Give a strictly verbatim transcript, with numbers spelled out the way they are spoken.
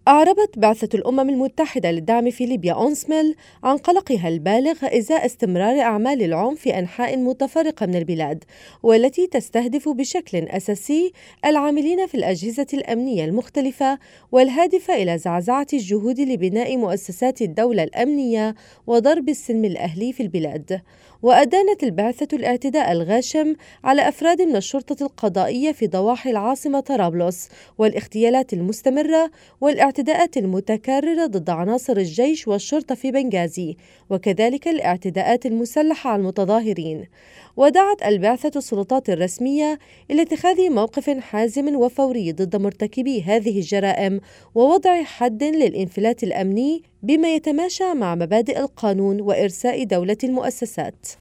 أعربت بعثة الأمم المتحدة للدعم في ليبيا أونسميل عن قلقها البالغ إزاء استمرار أعمال العنف في أنحاء متفرقة من البلاد، والتي تستهدف بشكل أساسي العاملين في الأجهزة الأمنية المختلفة، والهادفة إلى زعزعة الجهود لبناء مؤسسات الدولة الأمنية وضرب السلم الأهلي في البلاد. وأدانت البعثة الاعتداء الغاشم على أفراد من الشرطة القضائية في ضواحي العاصمة طرابلس، والاغتيالات المستمرة والاعتداءات المتكررة ضد عناصر الجيش والشرطة في بنغازي، وكذلك الاعتداءات المسلحة على المتظاهرين. ودعت البعثة السلطات الرسمية إلى اتخاذ موقف حازم وفوري ضد مرتكبي هذه الجرائم، ووضع حد للانفلات الأمني بما يتماشى مع مبادئ القانون وإرساء دولة المؤسسات.